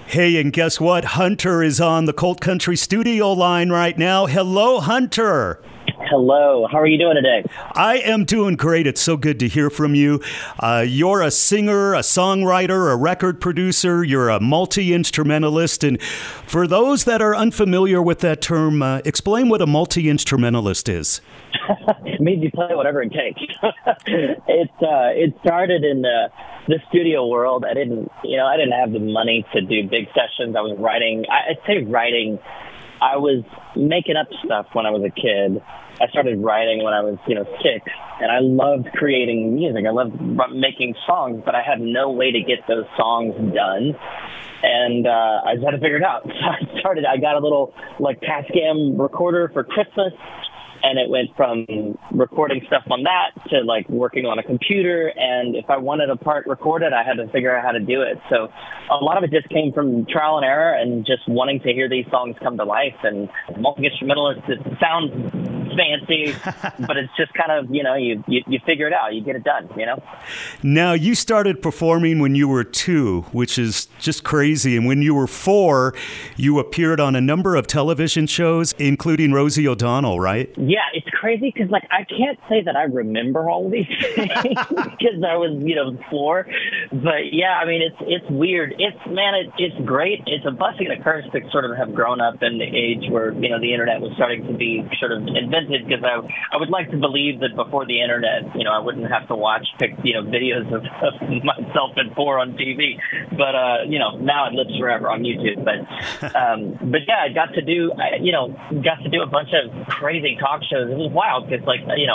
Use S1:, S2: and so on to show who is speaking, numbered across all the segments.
S1: Hey, and guess what? Hunter is on the Colt Country studio line right now. Hello, Hunter.
S2: Hello. How are you doing today?
S1: I am doing great. It's so good to hear from you. You're a singer, a songwriter, a record producer. You're a multi-instrumentalist. And for those that are unfamiliar with that term, explain what a multi-instrumentalist is.
S2: It means you play whatever it takes. It started in the studio world. I didn't have the money to do big sessions. I was writing. I'd say writing. I was making up stuff when I was a kid. I started writing when I was, 6, and I loved creating music. I loved making songs, but I had no way to get those songs done. And I just had to figure it out. So I got a little Tascam recorder for Christmas. And it went from recording stuff on that to working on a computer. And if I wanted a part recorded, I had to figure out how to do it. So a lot of it just came from trial and error and just wanting to hear these songs come to life. And multi-instrumentalist, it sounds fancy, but it's just kind of, you figure it out, you get it done,
S1: Now, you started performing when you were 2, which is just crazy. And when you were 4, you appeared on a number of television shows, including Rosie O'Donnell, right?
S2: Yeah, it's crazy because I can't say that I remember all of these things because I was 4. But yeah, I mean it's weird. It's great. It's a blessing and a curse to sort of have grown up in the age where the internet was starting to be sort of invented. Because I would like to believe that before the internet, I wouldn't have to watch videos of myself at 4 on TV. But now it lives forever on YouTube. But yeah, I got to do a bunch of crazy talk shows. It was wild because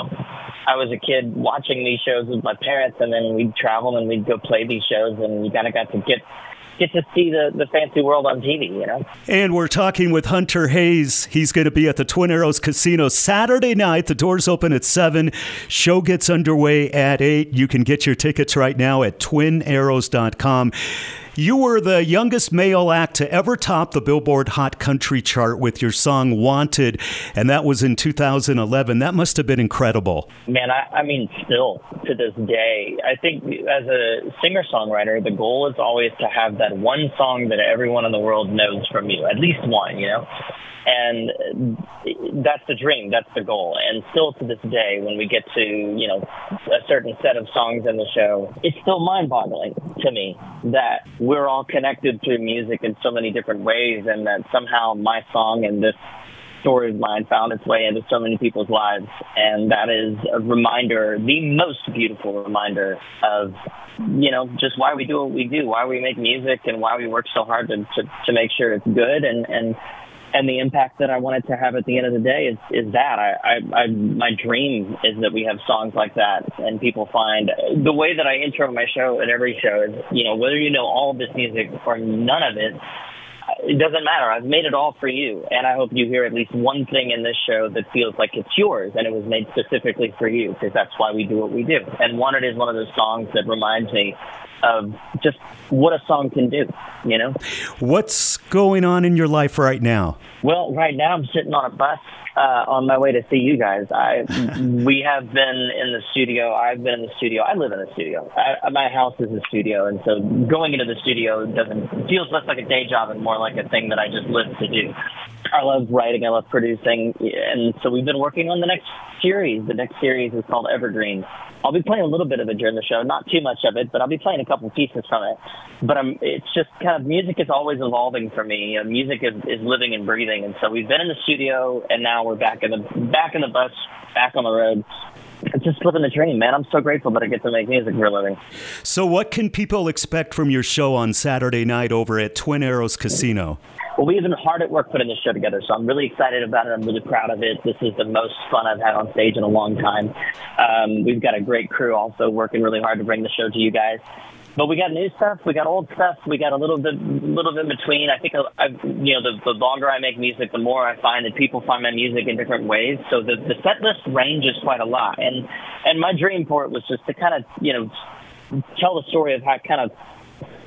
S2: I was a kid watching these shows with my parents, and then we'd travel and we'd go play these shows, and you kind of got to get to see the fancy world on TV,
S1: And we're talking with Hunter Hayes. He's going to be at the Twin Arrows Casino Saturday night. The doors open at 7. Show gets underway at 8. You can get your tickets right now at twinarrows.com. You were the youngest male act to ever top the Billboard Hot Country chart with your song Wanted, and that was in 2011. That must have been incredible.
S2: Man, I mean, still to this day, I think as a singer-songwriter, the goal is always to have that one song that everyone in the world knows from you, at least one, And that's the dream, that's the goal. And still to this day, when we get to, a certain set of songs in the show, it's still mind-boggling to me that we're all connected through music in so many different ways, and that somehow my song and this story of mine found its way into so many people's lives. And that is a reminder, the most beautiful reminder of, just why we do what we do, why we make music, and why we work so hard to make sure it's good. And the impact that I wanted to have at the end of the day is that my dream is that we have songs like that, and people find the way that I intro my show at every show is, whether you know all of this music or none of it, it doesn't matter. I've made it all for you, and I hope you hear at least one thing in this show that feels like it's yours, and it was made specifically for you, because that's why we do what we do. And Wanted is one of those songs that reminds me of just what a song can do, What's
S1: going on in your life right now?
S2: Well, right now I'm sitting on a bus on my way to see you guys. We have been in the studio. I've been in the studio. I live in the studio. My house is a studio, and so going into the studio feels less like a day job and more like a thing that I just live to do. I love writing. I love producing, and so we've been working on the next series. The next series is called Evergreen. I'll be playing a little bit of it during the show, not too much of it, but I'll be playing a couple pieces from it. But it's just kind of, music is always evolving for me. Music is living and breathing, and so we've been in the studio, and now we're back in the bus, back on the road. It's just living the dream, man. I'm so grateful that I get to make music for a living.
S1: So what can people expect from your show on Saturday night over at Twin Arrows Casino?
S2: Well, we've been hard at work putting this show together, so I'm really excited about it. I'm really proud of it. This is the most fun I've had on stage in a long time. We've got a great crew also working really hard to bring the show to you guys. But we got new stuff, we got old stuff, we got a little bit in between. I think the longer I make music, the more I find that people find my music in different ways. So the set list ranges quite a lot, and my dream for it was just to kind of tell the story of how kind of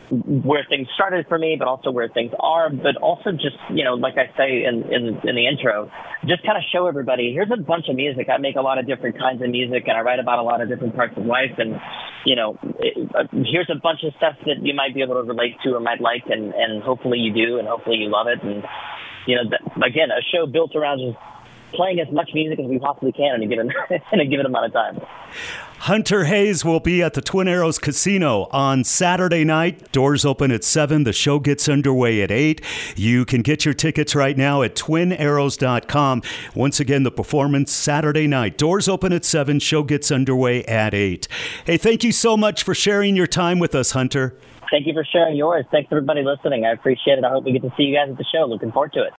S2: where things started for me, but also where things are, but also just, like I say in the intro, just kind of show everybody, here's a bunch of music. I make a lot of different kinds of music, and I write about a lot of different parts of life. And, here's a bunch of stuff that you might be able to relate to or might like, and hopefully you do, and hopefully you love it. And, again, a show built around just playing as much music as we possibly can in a given amount of time.
S1: Hunter Hayes will be at the Twin Arrows Casino on Saturday night. Doors open at 7. The show gets underway at 8. You can get your tickets right now at twinarrows.com. Once again, the performance Saturday night. Doors open at 7. Show gets underway at 8. Hey, thank you so much for sharing your time with us, Hunter.
S2: Thank you for sharing yours. Thanks, everybody listening. I appreciate it. I hope we get to see you guys at the show. Looking forward to it.